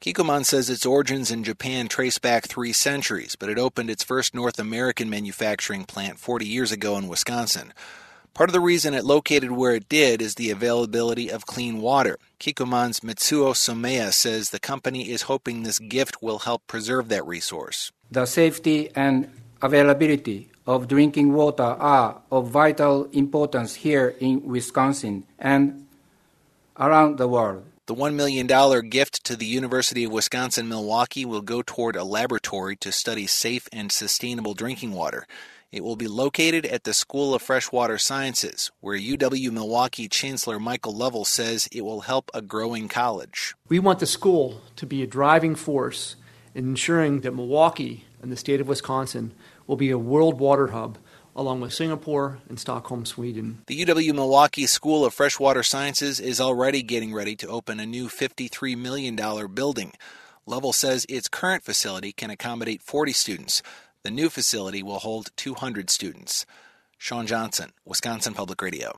Kikkoman says its origins in Japan trace back 3 centuries, but it opened its first North American manufacturing plant 40 years ago in Wisconsin. Part of the reason it located where it did is the availability of clean water. Kikkoman's Mitsuo Somea says the company is hoping this gift will help preserve that resource. The safety and availability of drinking water are of vital importance here in Wisconsin and around the world. The $1 million gift to the University of Wisconsin-Milwaukee will go toward a laboratory to study safe and sustainable drinking water. It will be located at the School of Freshwater Sciences, where UW-Milwaukee Chancellor Michael Lovell says it will help a growing college. We want the school to be a driving force in ensuring that Milwaukee and the state of Wisconsin will be a world water hub, along with Singapore and Stockholm, Sweden. The UW-Milwaukee School of Freshwater Sciences is already getting ready to open a new $53 million building. Lovell says its current facility can accommodate 40 students. The new facility will hold 200 students. Sean Johnson, Wisconsin Public Radio.